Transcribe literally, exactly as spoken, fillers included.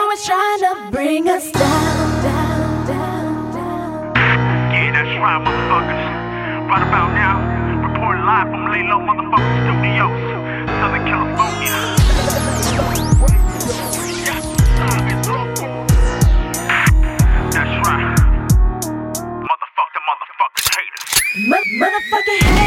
always trying to bring us down, down, down, down. Yeah, that's right, motherfuckers. Right about now, reporting live from Lay Low Motherfucking Studios, Southern California. That's right. Motherfuck the motherfucking haters. M- motherfucking haters.